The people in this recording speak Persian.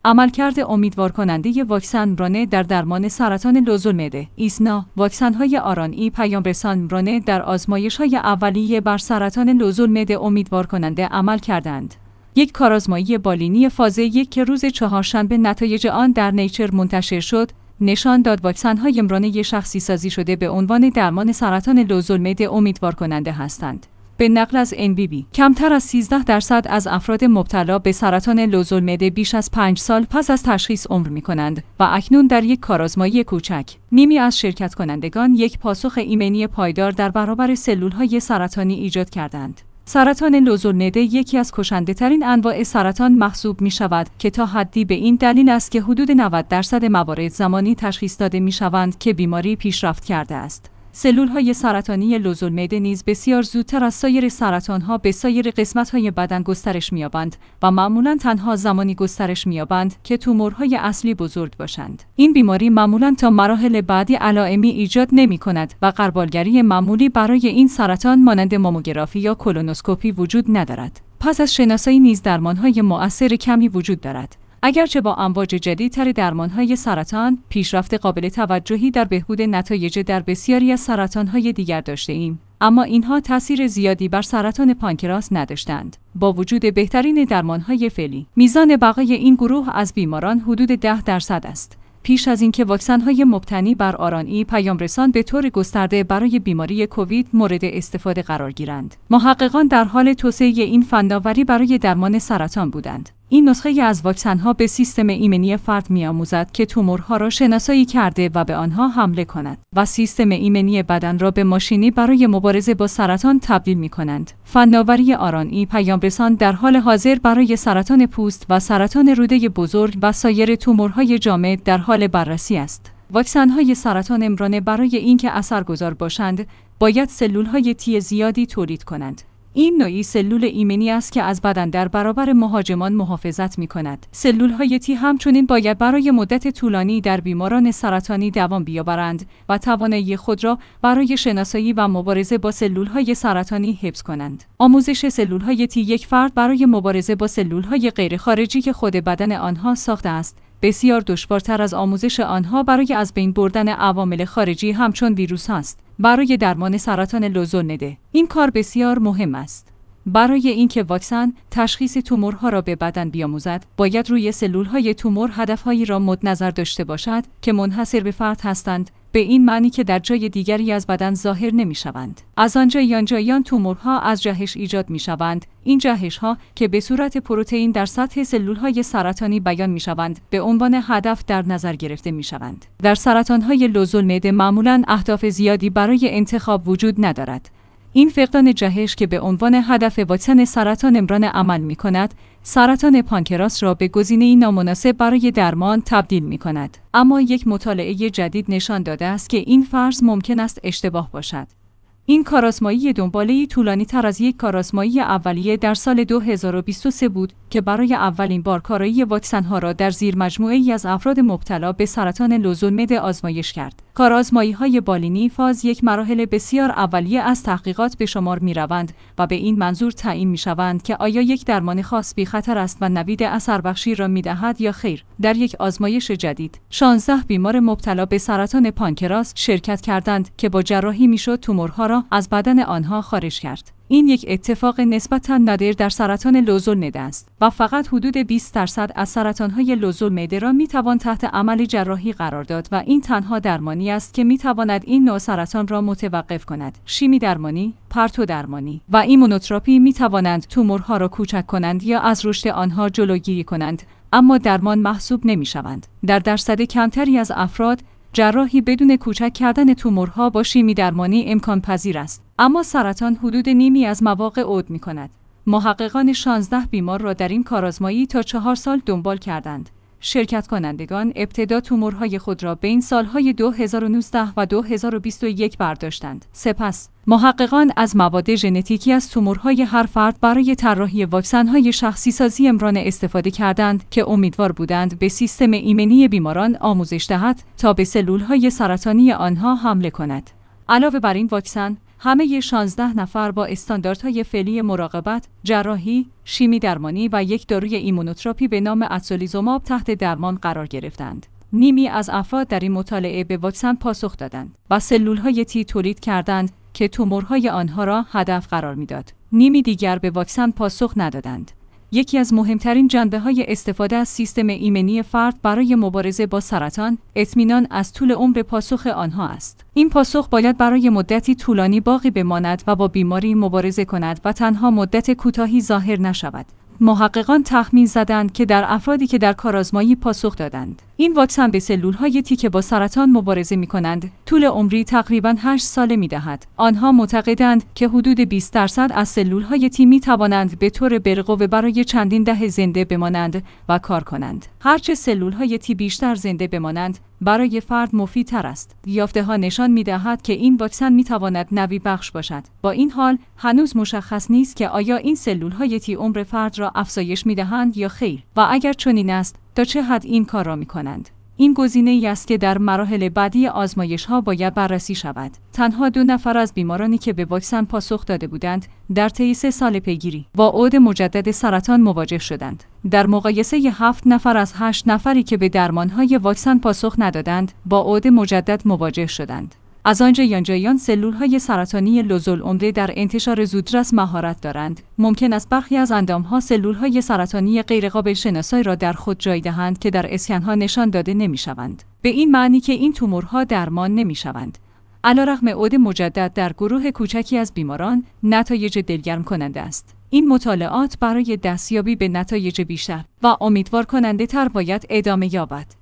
عملکرد امیدوار کننده واکسن mRNA در درمان سرطان لوزالمعده. ایسنا، واکسن‌های آر‌آن‌ای پیام‌رسان mRNA در آزمایش‌های اولیه بر سرطان لوزالمعده امیدوار کننده عمل کردند. یک کارآزمایی بالینی فاز 1 که روز چهارشنبه نتایج آن در نیچر منتشر شد، نشان داد واکسن‌های mRNA شخصی سازی شده به عنوان درمان سرطان لوزالمعده امیدوار کننده هستند. به نقل از NBB، کمتر از 13% از افراد مبتلا به سرطان لوزالمعده بیش از 5 سال پس از تشخیص عمر می‌کنند و اکنون در یک کارآزمایی کوچک، نیمی از شرکت کنندگان یک پاسخ ایمنی پایدار در برابر سلول‌های سرطانی ایجاد کردند. سرطان لوزالمعده یکی از کشنده‌ترین انواع سرطان محسوب می‌شود که تا حدی به این دلیل است که حدود 90% موارد زمانی تشخیص داده می‌شوند که بیماری پیشرفت کرده است. سلول‌های سرطانی لوزالمعده نیز بسیار زودتر از سایر سرطان‌ها به سایر قسمت‌های بدن گسترش می‌یابند و معمولاً تنها زمانی گسترش می‌یابند که تومورهای اصلی بزرگ باشند. این بیماری معمولاً تا مراحل بعدی علائمی ایجاد نمی‌کند و غربالگری معمولی برای این سرطان مانند ماموگرافی یا کولونوسکوپی وجود ندارد. پس از شناسایی نیز درمان‌های مؤثر کمی وجود دارد. اگرچه با امواج جدیدتر درمان‌های سرطان، پیشرفت قابل توجهی در بهبود نتایج در بسیاری از سرطان‌های دیگر داشته‌ایم، اما اینها تأثیر زیادی بر سرطان پانکراس نداشتند. با وجود بهترین درمان‌های فعلی، میزان بقای این گروه از بیماران حدود 10% است. پیش از اینکه واکسن‌های مبتنی بر آر‌آن‌ای پیام‌رسان به طور گسترده برای بیماری کووید مورد استفاده قرار گیرند، محققان در حال توسعه این فناوری برای درمان سرطان بودند. این نسخه از واکسن‌ها به سیستم ایمنی فرد می‌آموزد که تومورها را شناسایی کرده و به آنها حمله کند و سیستم ایمنی بدن را به ماشینی برای مبارزه با سرطان تبدیل می‌کنند. فناوری آر‌آن‌ای پیام‌رسان در حال حاضر برای سرطان پوست و سرطان روده بزرگ و سایر تومورهای جامد در حال بررسی است. واکسن‌های سرطان mRNA برای اینکه اثرگذار باشند، باید سلول‌های تی زیادی تولید کنند. این نوعی سلول ایمنی است که از بدن در برابر مهاجمان محافظت می‌کند. سلول‌های تی همچنین باید برای مدت طولانی در بیماران سرطانی دوام بیاورند و توانایی خود را برای شناسایی و مبارزه با سلول‌های سرطانی حفظ کنند. آموزش سلول‌های تی یک فرد برای مبارزه با سلول‌های غیرخارجی که خود بدن آنها ساخته است، بسیار دشوارتر از آموزش آنها برای از بین بردن عوامل خارجی همچون ویروس است. برای درمان سرطان لوزالمعده این کار بسیار مهم است. برای اینکه واکسن تشخیص تومورها را به بدن بیاموزد، باید روی سلول‌های تومور هدف‌هایی را مد نظر داشته باشد که منحصر به فرد هستند، به این معنی که در جای دیگری از بدن ظاهر نمی‌شوند. از آن تومورها از جهش ایجاد می‌شوند. این جهش‌ها که به صورت پروتئین در سطح سلول‌های سرطانی بیان می‌شوند، به عنوان هدف در نظر گرفته می‌شوند. در سرطان‌های لوزالمعده معمولاً اهداف زیادی برای انتخاب وجود ندارد. این فقدان جهش که به عنوان هدف واکسن سرطان mRNA عمل می‌کند، سرطان پانکراس را به گزینه‌ای نامناسب برای درمان تبدیل می‌کند. اما یک مطالعه جدید نشان داده است که این فرض ممکن است اشتباه باشد. این کارآزمایی دنباله‌ای طولانی‌تر از یک کارآزمایی اولیه در سال 2023 بود که برای اولین بار کارایی واکسن‌ها را در زیر مجموعه‌ای از افراد مبتلا به سرطان لوزالمعده آزمایش کرد. کارآزمایی‌های بالینی فاز یک مراحل بسیار اولیه از تحقیقات به شمار می‌روند و به این منظور تعیین می‌شوند که آیا یک درمان خاص بی خطر است و نوید اثربخشی را می‌دهد یا خیر. در یک آزمایش جدید، 16 بیمار مبتلا به سرطان پانکراس شرکت کردند که با جراحی میشد تومورها را از بدن آنها خارج کرد. این یک اتفاق نسبتاً نادر در سرطان لوزالمعده است و فقط حدود 20% از سرطان‌های لوزالمعده را می‌توان تحت عمل جراحی قرار داد و این تنها درمانی است که می‌تواند این نوع سرطان را متوقف کند. شیمی درمانی، پرتو درمانی و ایمونوتراپی می‌توانند تومورها را کوچک کنند یا از رشد آنها جلوگیری کنند، اما درمان محسوب نمی‌شوند. در درصد کمتری از افراد، جراحی بدون کوچک کردن تومورها با شیمی درمانی امکان پذیر است، اما سرطان حدود نیمی از مواقع عود می‌کند. محققان 16 بیمار را در این کارآزمایی تا 4 سال دنبال کردند. شرکت کنندگان ابتدا تومورهای خود را بین سالهای 2019 و 2021 برداشتند. سپس محققان از مواد ژنتیکی از تومورهای هر فرد برای طراحی واکسن‌های شخصی سازی mRNA استفاده کردند که امیدوار بودند به سیستم ایمنی بیماران آموزش دهد تا به سلولهای سرطانی آنها حمله کند. علاوه بر این واکسن، همه 16 نفر با استانداردهای فعلی مراقبت، جراحی، شیمی درمانی و یک داروی ایمونوتراپی به نام اتولیزوماب تحت درمان قرار گرفتند. نیمی از افراد در این مطالعه به واکسن پاسخ دادند و سلولهای تی تولید کردند که تومورهای آنها را هدف قرار میداد. نیمی دیگر به واکسن پاسخ ندادند. یکی از مهمترین جنبه‌های استفاده از سیستم ایمنی فرد برای مبارزه با سرطان، اطمینان از طول عمر پاسخ آنها است. این پاسخ باید برای مدتی طولانی باقی بماند و با بیماری مبارزه کند و تنها مدت کوتاهی ظاهر نشود. محققان تخمین زدند که در افرادی که در کارآزمایی پاسخ دادند، این واکسن به سلولهای تی که با سرطان مبارزه می‌کنند، طول عمری تقریباً 8 ساله می‌دهد. آنها معتقدند که حدود 20% از سلولهای تی می‌توانند به طور بالقوه برای چندین دهه زنده بمانند و کار کنند. هرچه سلولهای تی بیشتر زنده بمانند، برای فرد مفیدتر است. یافته‌ها نشان می‌دهد که این واکسن می‌تواند نوی بخش باشد. با این حال، هنوز مشخص نیست که آیا این سلولهای تی عمر فرد را افزایش می‌دهند یا خیر و اگر چنین است، تا چه حد این کار را می‌کنند. این گزینه‌ای است که در مراحل بعدی آزمایش‌ها باید بررسی شود. تنها 2 نفر از بیمارانی که به واکسن پاسخ داده بودند، در طی 3 سال پیگیری با عود مجدد سرطان مواجه شدند. در مقایسه 7 نفر از 8 نفری که به درمان‌های واکسن پاسخ ندادند، با عود مجدد مواجه شدند. از آنجا یانجایان سلولهای سرطانی لوزالعمره در انتشار زودرس مهارت دارند. ممکن است برخی از اندام‌ها سلولهای سرطانی غیرقابل شناسایی را در خود جای دهند که در اسکن‌ها نشان داده نمی‌شوند. به این معنی که این تومورها درمان نمی‌شوند. علیرغم عود مجدد در گروه کوچکی از بیماران، نتایج دلگرم کننده است. این مطالعات برای دستیابی به نتایج بیشتر و امیدوار کننده تر باید ادامه یابد.